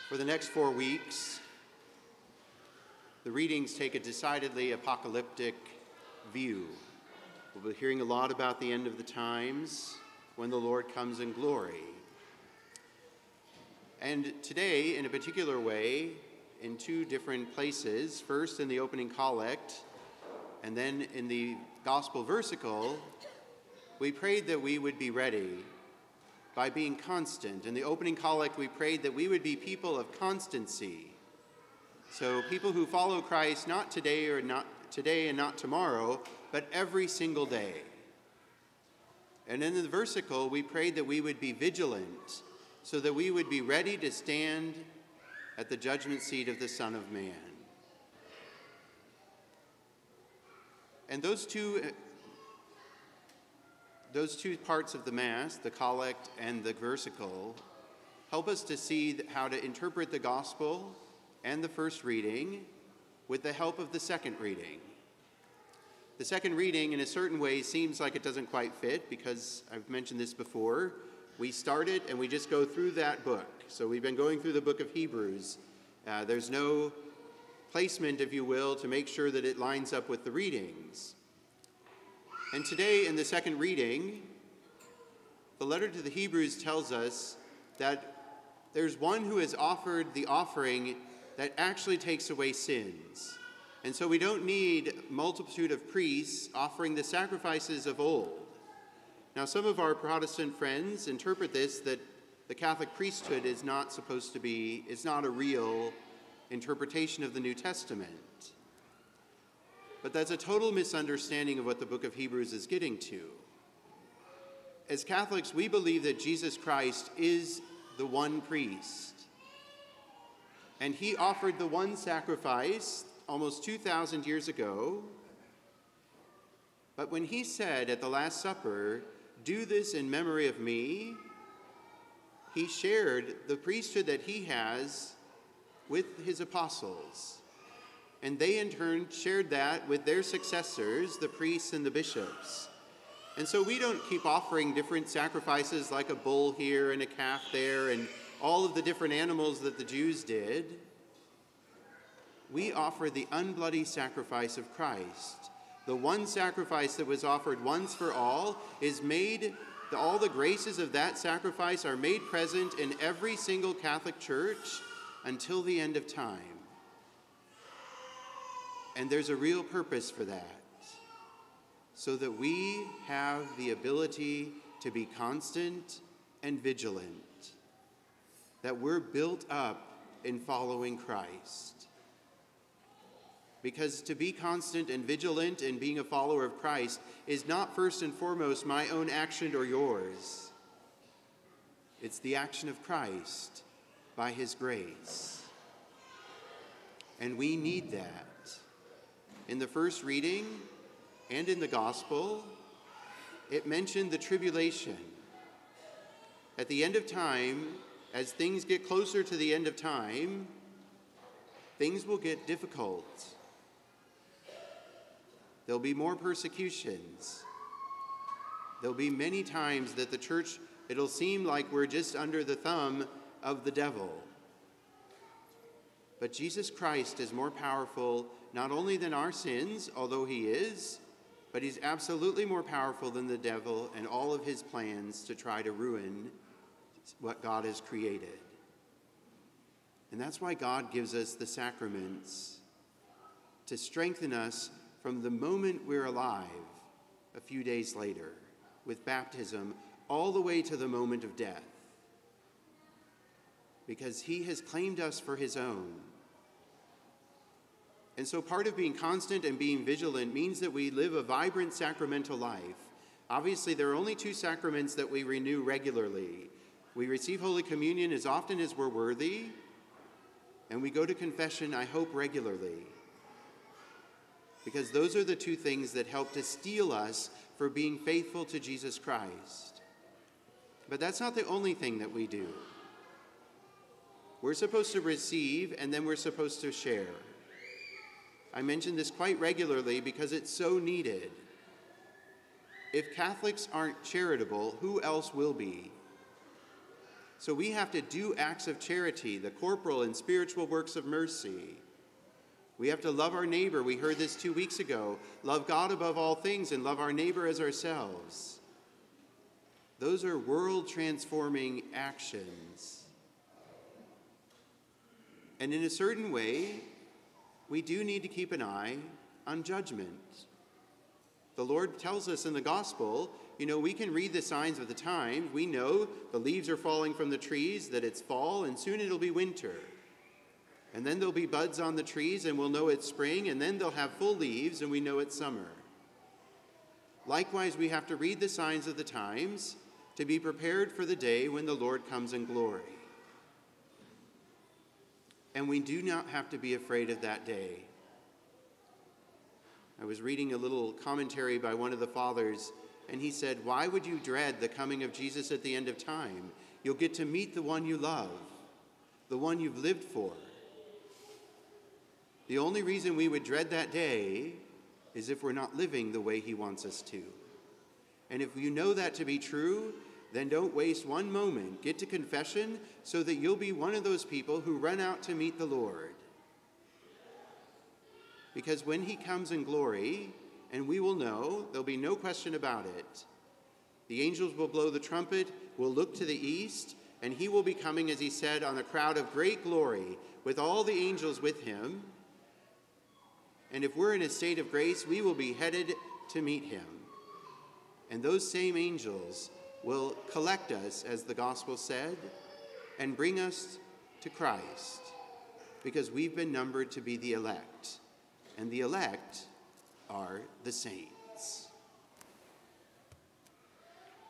For the next 4 weeks, the readings take a decidedly apocalyptic view. We'll be hearing a lot about the end of the times when the Lord comes in glory. And today, in a particular way, in two different places, first in the opening collect, and then in the gospel versicle, we prayed that we would be ready by being constant. In the opening collect, we prayed that we would be people of constancy. So people who follow Christ not today or not today and not tomorrow, but every single day. And in the versicle, we prayed that we would be vigilant, so that we would be ready to stand at the judgment seat of the Son of Man. And those two parts of the Mass, the collect and the versicle, help us to see how to interpret the gospel and the first reading with the help of the second reading. The second reading, in a certain way, seems like it doesn't quite fit because I've mentioned this before. We start it and we just go through that book. So we've been going through the book of Hebrews. There's no placement, if you will, to make sure that it lines up with the readings. And today, in the second reading, the letter to the Hebrews tells us that there's one who has offered the offering that actually takes away sins. And so we don't need a multitude of priests offering the sacrifices of old. Now, some of our Protestant friends interpret this that the Catholic priesthood is not a real interpretation of the New Testament. But that's a total misunderstanding of what the book of Hebrews is getting to. As Catholics, we believe that Jesus Christ is the one priest. And he offered the one sacrifice almost 2,000 years ago. But when he said at the Last Supper, "Do this in memory of me," he shared the priesthood that he has with his apostles. And they in turn shared that with their successors, the priests and the bishops. And so we don't keep offering different sacrifices like a bull here and a calf there and all of the different animals that the Jews did. We offer the unbloody sacrifice of Christ. The one sacrifice that was offered once for all is made, all the graces of that sacrifice are made present in every single Catholic church until the end of time. And there's a real purpose for that, so that we have the ability to be constant and vigilant, that we're built up in following Christ. Because to be constant and vigilant in being a follower of Christ is not first and foremost my own action or yours. It's the action of Christ by his grace. And we need that. In the first reading and in the gospel, it mentioned the tribulation. At the end of time, as things get closer to the end of time, things will get difficult. There'll be more persecutions. There'll be many times that the church, it'll seem like we're just under the thumb of the devil. But Jesus Christ is more powerful not only than our sins, although he is, but he's absolutely more powerful than the devil and all of his plans to try to ruin what God has created. And that's why God gives us the sacraments, to strengthen us from the moment we're alive a few days later, with baptism, all the way to the moment of death. Because he has claimed us for his own. And so part of being constant and being vigilant means that we live a vibrant sacramental life. Obviously, there are only two sacraments that we renew regularly. We receive Holy Communion as often as we're worthy, and we go to confession, I hope, regularly. Because those are the two things that help to steel us for being faithful to Jesus Christ. But that's not the only thing that we do. We're supposed to receive, and then we're supposed to share. I mention this quite regularly because it's so needed. If Catholics aren't charitable, who else will be? So we have to do acts of charity, the corporal and spiritual works of mercy. We have to love our neighbor. We heard this 2 weeks ago. Love God above all things and love our neighbor as ourselves. Those are world-transforming actions. And in a certain way, we do need to keep an eye on judgment. The Lord tells us in the gospel, we can read the signs of the times. We know the leaves are falling from the trees, that it's fall, and soon it'll be winter. And then there'll be buds on the trees, and we'll know it's spring, and then they'll have full leaves, and we know it's summer. Likewise, we have to read the signs of the times to be prepared for the day when the Lord comes in glory. And we do not have to be afraid of that day. I was reading a little commentary by one of the fathers, and he said, "Why would you dread the coming of Jesus at the end of time? You'll get to meet the one you love, the one you've lived for. The only reason we would dread that day is if we're not living the way he wants us to. And if you know that to be true, then don't waste one moment. Get to confession so that you'll be one of those people who run out to meet the Lord. Because when he comes in glory, and we will know, there'll be no question about it, the angels will blow the trumpet, will look to the east, and he will be coming, as he said, on a crowd of great glory, with all the angels with him. And if we're in a state of grace, we will be headed to meet him. And those same angels will collect us, as the gospel said, and bring us to Christ, because we've been numbered to be the elect. And the elect are the saints.